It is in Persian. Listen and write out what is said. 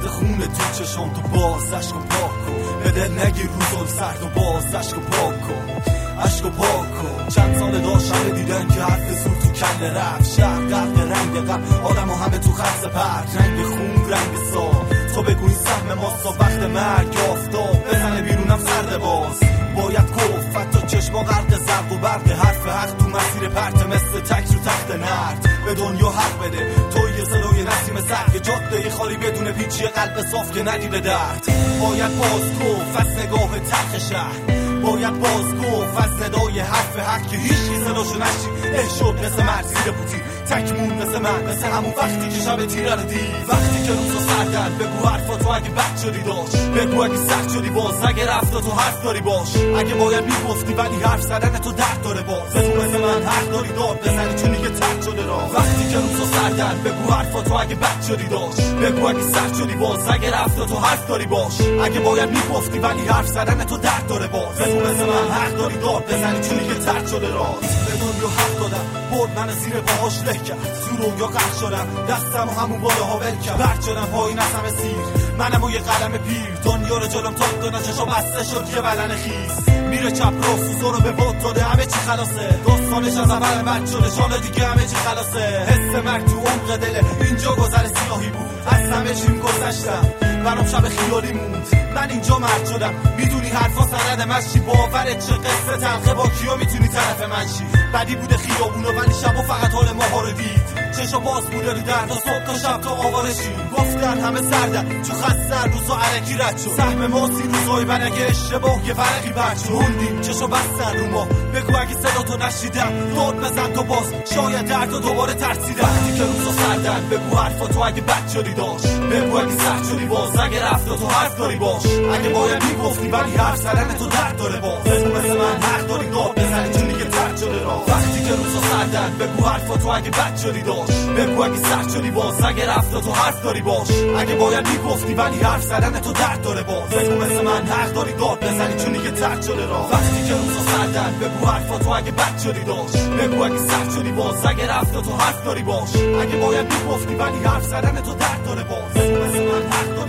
ریخت خونه تو چشم تو باز عشقو پاک کن، به دل نگیر روزل سرد و باز عشقو پاک کن، عشقو پاک کن. چند سال داشتم دیدن که حرف زور تو کله رفت، شهر غرق رنگ غم، آدم و همه تو خط پرد، رنگ خون رنگ سال، تو بگو این سهم ماست تا وقت مرگ آفتاب بزنه بیرونم سرد باز، باید کفت تا چشما غرق زرق و برق، حرف حق تو مسیر پرت مثل تک رو تخت نرد، به دنیا حق بده توی صدای نسیم سرد، جاده خالی بدون پیچی قلب صاف که ندی به درد، باید باز کف از نگاه تلخ شهر، باید باز گفت از صدای حرف حق که هیچ کی صداشو نشی، شد مثل مرد زیر بوتی تکمون مثل من، مثل همون وقتی که شب تیره رو دید، وقتی که روزا سردن بگو حرفاتو اگه بد شدی داشت، بگو اگه سخت شدی باز، اگه رفتاتو حرف داری باش، اگه باید میگفتی ولی حرف زدن تو درد داره باز، بگو مثل من حق داری داد بزنی چون دیگه ترد شده راه، وقتی که روزا سردن بگو حرفاتو اگه بد شدی داشت، بگو اگه سخت شدی باز، اگه رفتاتو حرف داری باش، اگه باید میگفتی ولی حرف زدن تو درد داره باز، بگو مثل من حق داری داد بزنی چون دیگه ترد شده راه، به دنیا حق دادم برد من زیر پاهاش له کرد، تو رویا غرق شدم دستم و همون بالاها ول کرد، برد شدم پایین از همه سیر، منم و یه قلم پیر، دنیا رو جلوم تاک دادن چشا بسته شد یه بلن خیز، میره چپ راست سوزو رو به باد داده همه چی خلاصه، داستانش از اول بد شده شاله دیگه همه چی خلاصه، حس مرگ تو عمق دله اینجا گذر سیاهی بود، از همه چیم گذشتم برام شب خیالی موند، من اینجا مرد شدم میدونی حرفا سند مشی، باورت چه قصه تلخه با کیا میتونی طرف من شی، بدی بوده خیابونو ولی شبا فقط حال ماها رو دید، چشا باز بوده رو درد و صبح تا شب تا آوارشی، گفتن همه سردن چو خستن روزا علکی رد شد، سهم ما سی روزای من اگه اشتباه یه فرقی برد شد، موندیم چشا بستن رو ما، بگو اگه صدا تو نشیدم داد بزن تو باز، شاید درد و دوباره ترسیدم، وقتی که روزا سردن بگو حرفا تو اگه بد شدی داشت، بگو اگه سخت شدی باز، اگه رفت تو حرف داری باش، اگه باید میگفتی ولی حرف زدن تو درد داره باز، بگو مثل من حق داری داد بزنی چون دیگه ترد شده راه، وقتی که روزا سردن بگو حرفا تو اگه بد شدی داشت، بگو اگه سخت شدی باز، اگه رفت تو حرف داری باش، اگه باید میگفتی ولی حرف زدن تو درد داره باز، بگو مثل من حق داری داد بزنی چون دیگه ترد شده راه، وقتی که روزا سردن بگو حرفا تو اگه بد شدی داشت، بگو اگه سخت شدی باز، اگه رفت تو حرف داری باش، اگه باید میگفتی ولی حرف زدن تو درد داره باز، بگو مثل من حق